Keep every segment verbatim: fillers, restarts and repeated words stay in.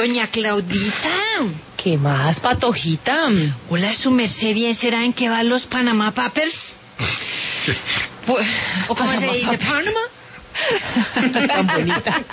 Doña Claudita. ¿Qué más, Patojita? Hola, su merced, ¿bien será en qué van los Panama Papers? Pues, ¿O cómo se dice? ¿Panama? Tan bonita.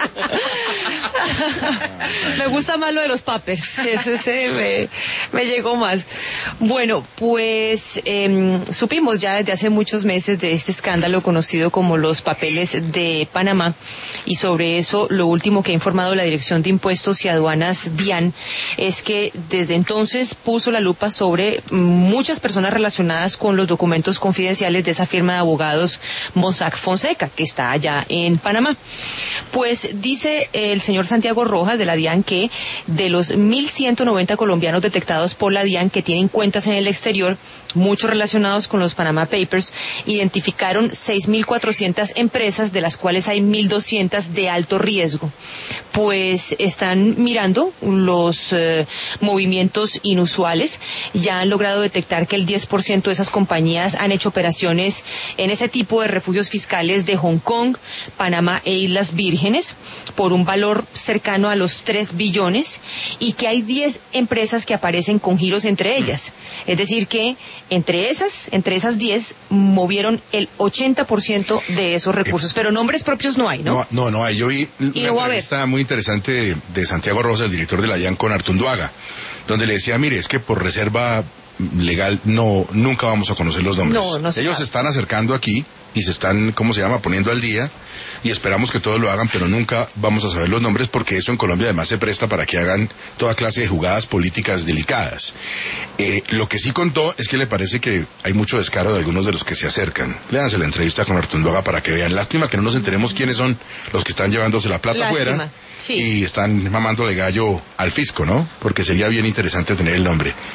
Me gusta más lo de los papers. Ese, ese me, me llegó más. Bueno, pues eh, supimos ya desde hace muchos meses de este escándalo conocido como los papeles de Panamá, y sobre eso lo último que ha informado la Dirección de Impuestos y Aduanas, DIAN, es que desde entonces puso la lupa sobre muchas personas relacionadas con los documentos confidenciales de esa firma de abogados Mossack Fonseca, que está allá en Panamá. Pues dice el señor Santiago Rojas de la DIAN que de los mil ciento noventa colombianos detectados por la DIAN que tienen cuentas en el exterior, muchos relacionados con los Panama Papers, identificaron seis mil cuatrocientas empresas, de las cuales hay mil doscientas de alto riesgo. Pues están mirando los eh, movimientos inusuales. Ya han logrado detectar que el diez por ciento de esas compañías han hecho operaciones en ese tipo de refugios fiscales de Hong Kong, Panamá e Islas Vírgenes, por un valor cercano a los tres billones, y que hay diez empresas que aparecen con giros entre ellas. Es decir que entre esas, entre esas diez, movieron el ochenta por ciento de esos recursos, pero nombres propios no hay, ¿no? No, no, no hay. Yo vi una no entrevista muy interesante de, de Santiago Rosa, el director de la DIAN, con Artunduaga, donde le decía, mire, es que por reserva legal no, nunca vamos a conocer los nombres. No, no se Ellos sabe. se están acercando aquí y se están, ¿cómo se llama?, poniendo al día, y esperamos que todos lo hagan, pero nunca vamos a saber los nombres, porque eso en Colombia además se presta para que hagan toda clase de jugadas políticas delicadas. Eh, lo que sí contó es que le parece que hay mucho descaro de algunos de los que se acercan. Léanse la entrevista con Artunduaga para que vean. Lástima que no nos enteremos quiénes son los que están llevándose la plata Lástima, afuera sí. y están mamándole gallo al fisco, ¿no? Porque sería bien interesante tener el nombre.